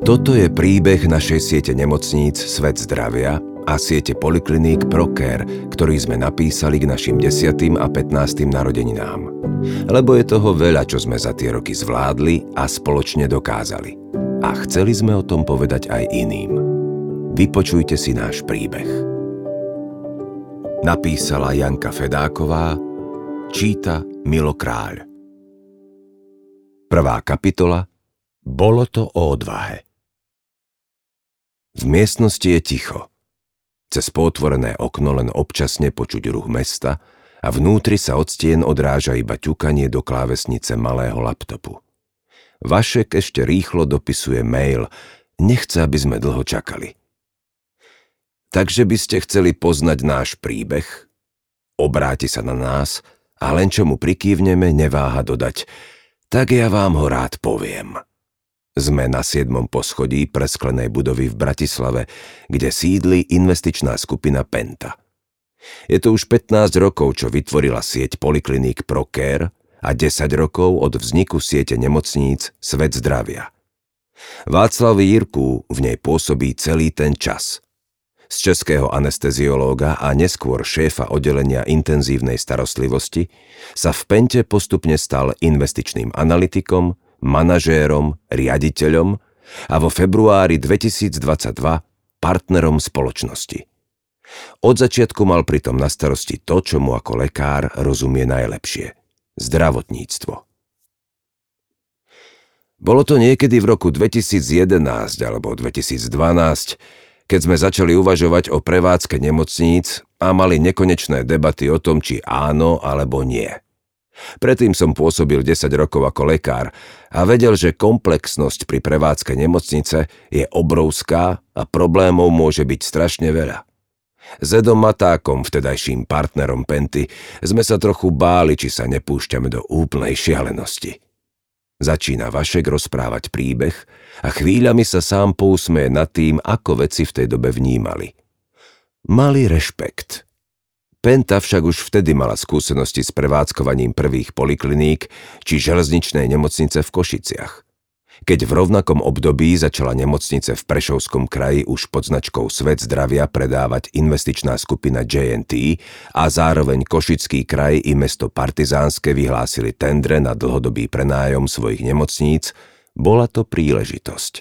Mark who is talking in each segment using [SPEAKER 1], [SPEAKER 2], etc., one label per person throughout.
[SPEAKER 1] Toto je príbeh našej siete nemocníc Svet zdravia a siete polikliník ProCare, ktorý sme napísali k našim 10. a 15. narodeninám. Lebo je toho veľa, čo sme za tie roky zvládli a spoločne dokázali. A chceli sme o tom povedať aj iným. Vypočujte si náš príbeh. Napísala Janka Fedáková, číta Milo Kráľ. Prvá kapitola. Bolo to o odvahe. V miestnosti je ticho. Cez potvorené okno len občasne počuť ruch mesta a vnútri sa od stien odráža iba ťukanie do klávesnice malého laptopu. Vašek ešte rýchlo dopisuje mail, nechce, aby sme dlho čakali. Takže by ste chceli poznať náš príbeh? Obráti sa na nás a len čo mu prikývneme, neváha dodať: tak ja vám ho rád poviem. Sme na 7. poschodí presklenej budovy v Bratislave, kde sídli investičná skupina Penta. Je to už 15 rokov, čo vytvorila sieť polikliník ProCare a 10 rokov od vzniku siete nemocníc Svet zdravia. Václav Jirkú v nej pôsobí celý ten čas. Z českého anesteziológa a neskôr šéfa oddelenia intenzívnej starostlivosti sa v Pente postupne stal investičným analytikom, manažérom, riaditeľom a vo februári 2022 partnerom spoločnosti. Od začiatku mal pritom na starosti to, čo mu ako lekár rozumie najlepšie – zdravotníctvo. Bolo to niekedy v roku 2011 alebo 2012, keď sme začali uvažovať o prevádzke nemocníc a mali nekonečné debaty o tom, či áno alebo nie. Predtým som pôsobil 10 rokov ako lekár a vedel, že komplexnosť pri prevádzke nemocnice je obrovská a problémov môže byť strašne veľa. S Edom Matákom, vtedajším partnerom Penty, sme sa trochu báli, či sa nepúšťame do úplnej šialenosti. Začína Vašek rozprávať príbeh a chvíľami sa sám pousmeje nad tým, ako veci v tej dobe vnímali. Mali rešpekt. Penta však už vtedy mala skúsenosti s prevádzkovaním prvých polikliník či železničnej nemocnice v Košiciach. Keď v rovnakom období začala nemocnice v Prešovskom kraji už pod značkou Svet zdravia predávať investičná skupina J&T a zároveň Košický kraj i mesto Partizánske vyhlásili tendre na dlhodobý prenájom svojich nemocníc, bola to príležitosť.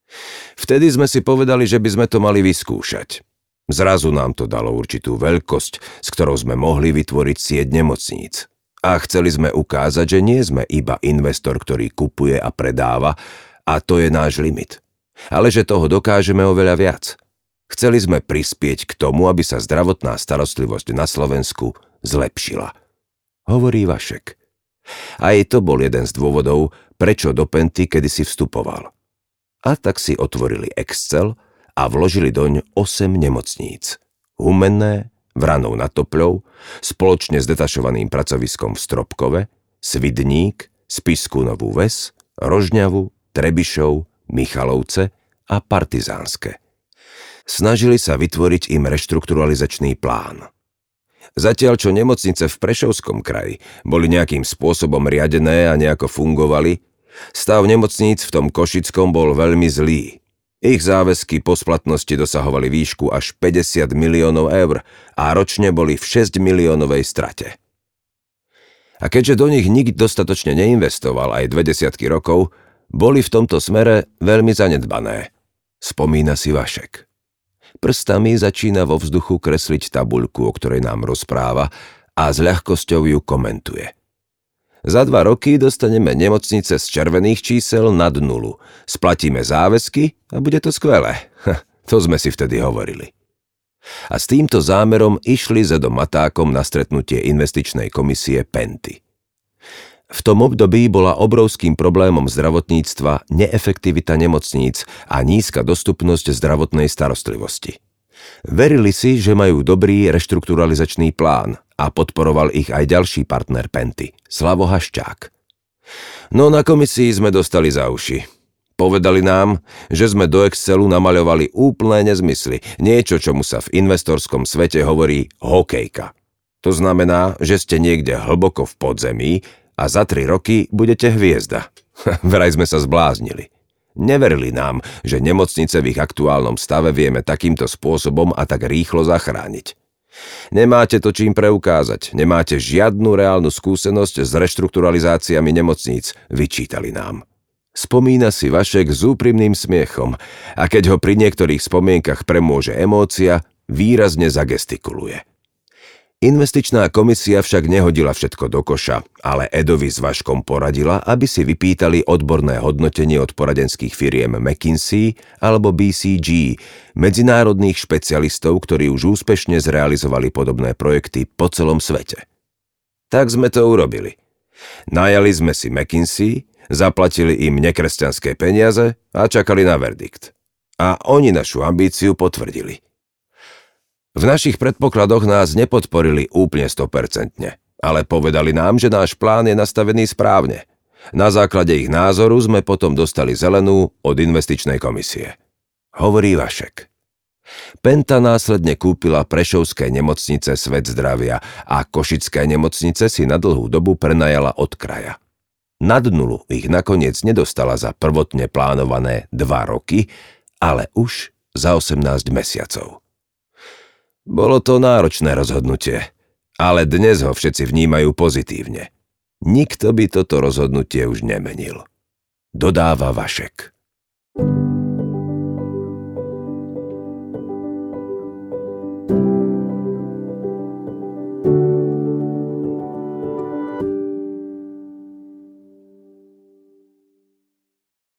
[SPEAKER 1] Vtedy sme si povedali, že by sme to mali vyskúšať. Zrazu nám to dalo určitú veľkosť, s ktorou sme mohli vytvoriť sieť nemocníc. A chceli sme ukázať, že nie sme iba investor, ktorý kupuje a predáva, a to je náš limit. Ale že toho dokážeme oveľa viac. Chceli sme prispieť k tomu, aby sa zdravotná starostlivosť na Slovensku zlepšila. Hovorí Vašek. Aj to bol jeden z dôvodov, prečo do Penty kedysi vstupoval. A tak si otvorili Excel a vložili doň 8 nemocníc. Humenné, Vranov nad Topľou, spoločne s detašovaným pracoviskom v Stropkove, Svidník, Spišskú Novú Ves, Rožňavu, Trebišov, Michalovce a Partizánske. Snažili sa vytvoriť im reštrukturalizačný plán. Zatiaľ, čo nemocnice v Prešovskom kraji boli nejakým spôsobom riadené a nejako fungovali, stav nemocníc v tom Košickom bol veľmi zlý. Ich záväzky po splatnosti dosahovali výšku až 50 miliónov eur a ročne boli v 6 miliónovej strate. A keďže do nich nikto dostatočne neinvestoval aj 20 rokov, boli v tomto smere veľmi zanedbané. Spomína si Vašek. Prstami začína vo vzduchu kresliť tabuľku, o ktorej nám rozpráva, a s ľahkosťou ju komentuje. Za 2 roky dostaneme nemocnice z červených čísel nad 0. Splatíme záväzky a bude to skvelé. To sme si vtedy hovorili. A s týmto zámerom išli s Edom Matákom na stretnutie investičnej komisie Penty. V tom období bola obrovským problémom zdravotníctva neefektivita nemocníc a nízka dostupnosť zdravotnej starostlivosti. Verili si, že majú dobrý reštrukturalizačný plán a podporoval ich aj ďalší partner Penty, Slavo Haščák. No na komisii sme dostali za uši. Povedali nám, že sme do Excelu namaľovali úplné nezmysly, niečo, čomu sa v investorskom svete hovorí hokejka. To znamená, že ste niekde hlboko v podzemí a za 3 roky budete hviezda. Vraj sme sa zbláznili. Neverili nám, že nemocnice v ich aktuálnom stave vieme takýmto spôsobom a tak rýchlo zachrániť. Nemáte to čím preukázať, nemáte žiadnu reálnu skúsenosť s reštrukturalizáciami nemocníc, vyčítali nám. Spomína si Vašek s úprimným smiechom a keď ho pri niektorých spomienkach premôže emócia, výrazne zagestikuluje. Investičná komisia však nehodila všetko do koša, ale Edovi s Vaškom poradila, aby si vypýtali odborné hodnotenie od poradenských firiem McKinsey alebo BCG, medzinárodných špecialistov, ktorí už úspešne zrealizovali podobné projekty po celom svete. Tak sme to urobili. Najali sme si McKinsey, zaplatili im nekresťanské peniaze a čakali na verdikt. A oni našu ambíciu potvrdili. V našich predpokladoch nás nepodporili úplne 100%, ale povedali nám, že náš plán je nastavený správne. Na základe ich názoru sme potom dostali zelenú od investičnej komisie. Hovorí Vašek. Penta následne kúpila prešovské nemocnice Svet zdravia a košické nemocnice si na dlhú dobu prenajala od kraja. Nad nulu ich nakoniec nedostala za prvotne plánované 2 roky, ale už za 18 mesiacov. Bolo to náročné rozhodnutie, ale dnes ho všetci vnímajú pozitívne. Nikto by toto rozhodnutie už nemenil. Dodáva Vašek.